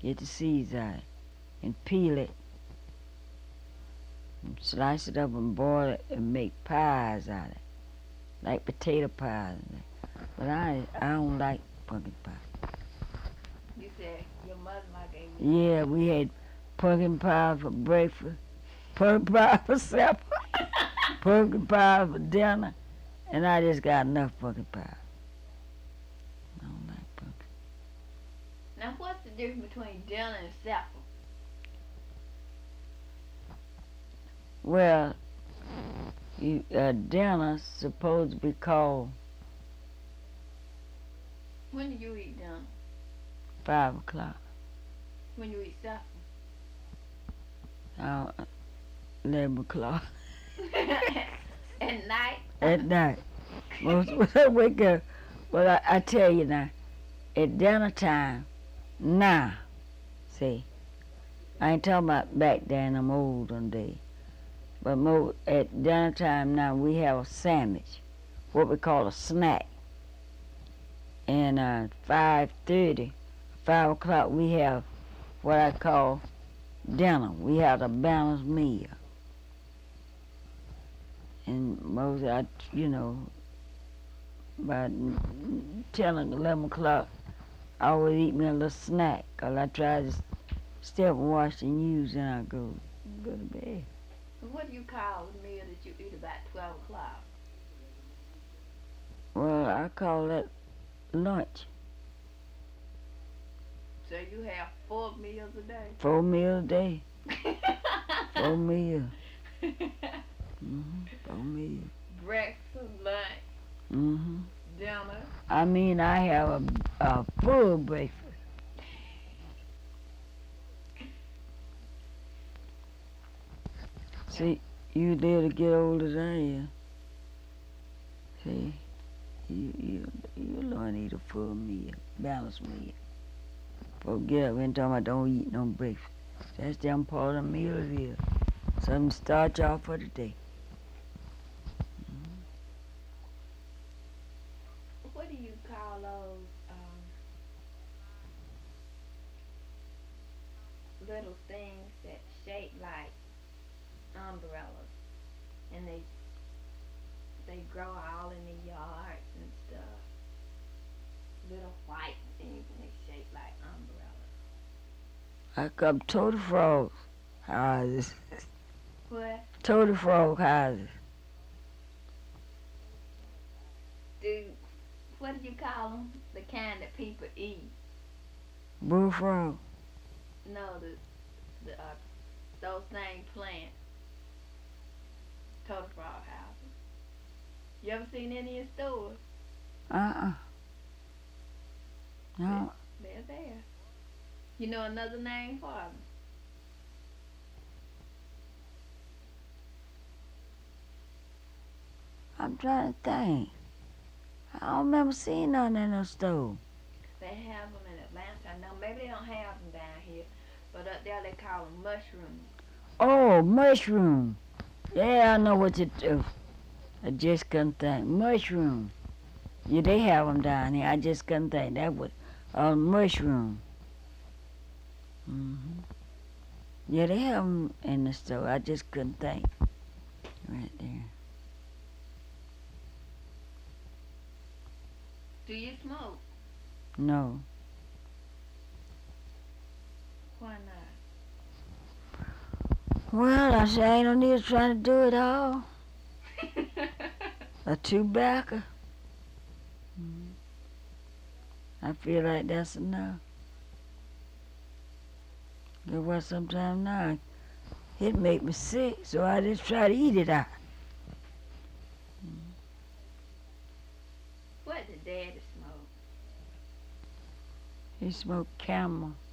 get the seeds out and peel it and slice it up and boil it and make pies out of it, like potato pies. But I don't like pumpkin pie. You said your mother like it. Yeah, we had pumpkin pie for breakfast, pumpkin pie for supper, pumpkin pie for dinner, and I just got enough pumpkin pie. I don't like pumpkin. Now, what's the difference between dinner and supper? Well, dinner's supposed to be called When do you eat dinner? 5 o'clock. When you eat supper? 11 o'clock At night? at night. Most when I wake up, well, I tell you now, at dinner time, now, see, I ain't talking about back then, I'm old one day, but at dinner time now, we have a sandwich, what we call a snack. And 5:30, 5 o'clock, we have what I call dinner. We have a balanced meal. And most, by 10 or 11 o'clock, I always eat me a little snack, 'cause I try to step wash and use, and I go to bed. What do you call the meal that you eat about 12 o'clock? Well, I call that lunch. So you have 4 meals a day? 4 meals a day. 4 meals. 4 meals. Breakfast, lunch, dinner. I mean, I have a full breakfast. See, you there to get older than I am. See, you learn to eat a full meal, balanced meal. Forget it, when talking about don't eat no breakfast. That's them part of the meal it is. Something to start you off for the day. What do you call those little things that shape like umbrellas, and they grow all in the yards and stuff? Little white things, and they shape like umbrellas. I come total frog houses. What? Total frog houses. What do you call them? The kind that people eat? Bullfrog. No, those same plants. Total frog houses. You ever seen any in stores? No. They're there. You know another name for them? I'm trying to think. I don't remember seeing none in the store. They have them in Atlanta. I know maybe they don't have them down here, but up there they call them mushrooms. Oh, mushroom. Yeah, I know what you do. I just couldn't think. Mushroom. Yeah, they have them down here. I just couldn't think. That was a mushroom. Yeah, they have them in the store. I just couldn't think. Right there. Do you smoke? No. Why not? Well, I say I ain't no need trying to do it all. A tobacco. I feel like that's enough. There was sometime now, it make me sick, so I just try to eat it out. What did Daddy smoke? He smoked Camel.